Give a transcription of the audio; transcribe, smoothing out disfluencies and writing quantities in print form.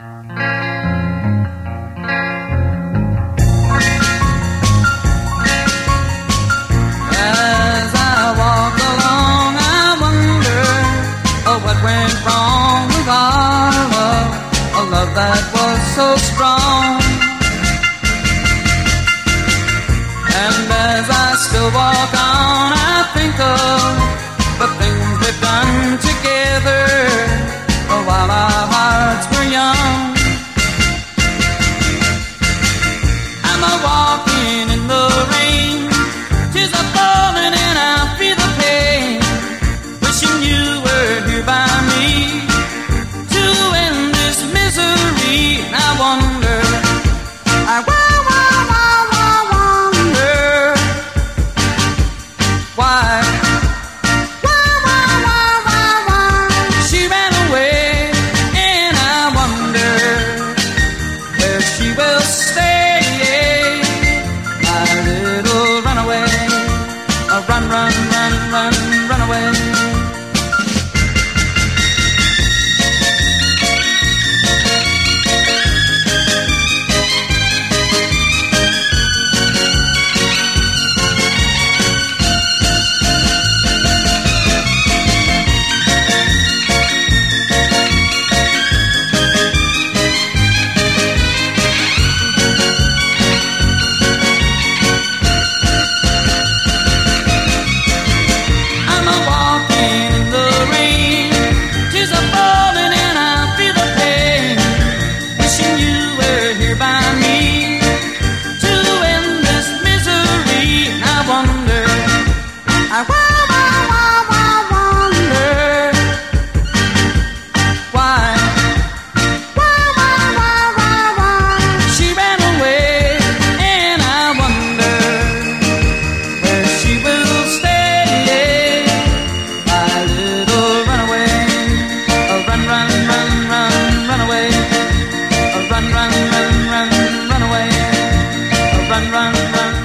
As I walk along, I wonder, what went wrong with our love, a love that was so strong. And as I still walk on, I think of the things we've done together while our hearts were young. I'm a walking in the rain, tears are falling and I feel the pain, wishing you were here by me to end this misery. And I wonder, I wonder why she ran away, and I wonder where she will stay. My little runaway, run, run, run, run, run away. I wonder why she ran away, and I wonder where she will stay. My little runaway, run, run, run, run, run away. Run, run, run, run, run away. Run, run, run.